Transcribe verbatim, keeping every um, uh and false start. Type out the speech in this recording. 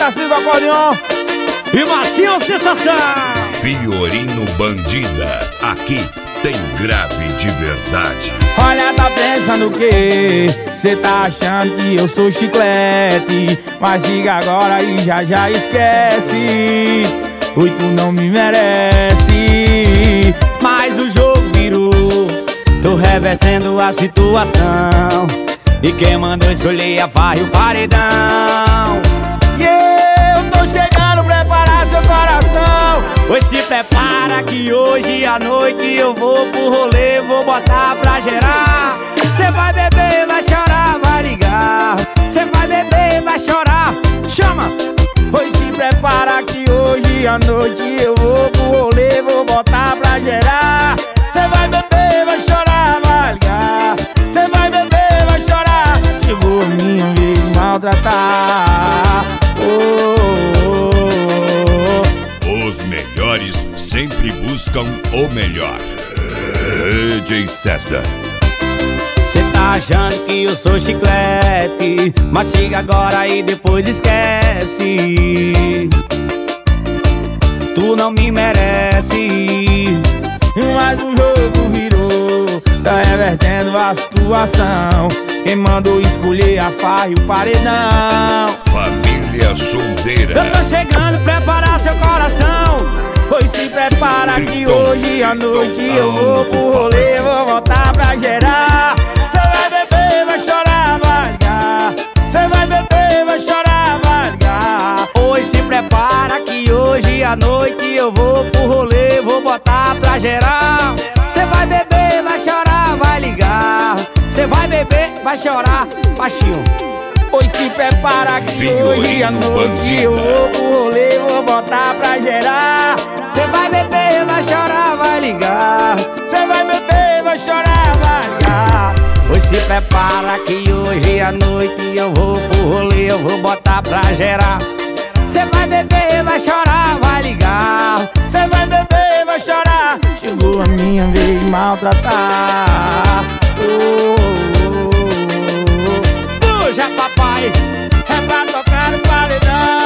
Tarcísio do acordeon e Macio Sensação. Fiorino Bandida, aqui tem grave de verdade. Olha, tá pensando o quê? Cê tá achando que eu sou chiclete, mas diga agora e já já esquece. Oi, tu não me merece. Mas o jogo virou, tô revertendo a situação, e quem mandou escolher a farra e o paredão. E eu tô chegando, preparar seu coração. Pois se prepara que hoje à noite eu vou pro rolê, vou botar pra gerar. Cê vai beber, vai chorar, vai ligar. Cê vai beber, vai chorar, chama. Pois se prepara que hoje à noite eu vou pro rolê, vou botar pra gerar. Cê vai beber, vai chorar, vai ligar. Cê vai beber, vai chorar. Chegou a minha vez de maltratar. Oh, oh, oh, oh. Os melhores sempre buscam o melhor. D J César. Cê tá achando que eu sou chiclete, mas chega agora e depois esquece. Tu não me merece. Mas o jogo virou, tá revertendo a situação. Quem mandou escolher a farra e o paredão. Família solteira. Eu tô chegando, preparar seu coração. Pois se prepara que hoje à noite eu vou pro rolê, vou voltar pra gerar. Cê vai beber, vai chorar, vai ligar. Cê vai beber, vai chorar, vai ligar. Hoje se prepara que hoje à noite eu vou pro rolê, vou botar pra gerar. Cê vai beber, vai chorar, vai ligar. Cê vai beber, vai chorar, baixinho. Pois se prepara que Fiorino hoje à noite Bandida. eu vou pro rolê, vou botar pra gerar. Cê vai beber, vai chorar, vai ligar. Cê vai beber, vai chorar, vai ligar. Pois se prepara que hoje à noite eu vou pro rolê, eu vou botar pra gerar. Cê vai beber, vai chorar, vai ligar. Cê vai beber, vai chorar. Chegou a minha vez de maltratar. Oh, oh, oh, oh. Puxa, papai, é pra tocar no paredão.